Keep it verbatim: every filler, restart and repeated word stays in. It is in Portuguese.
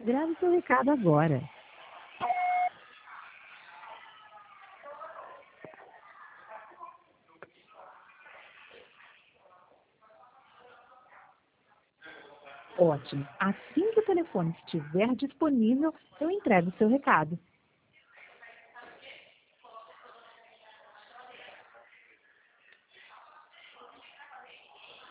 Grave seu recado agora. Ótimo. Assim que o telefone estiver disponível, eu entrego o seu recado.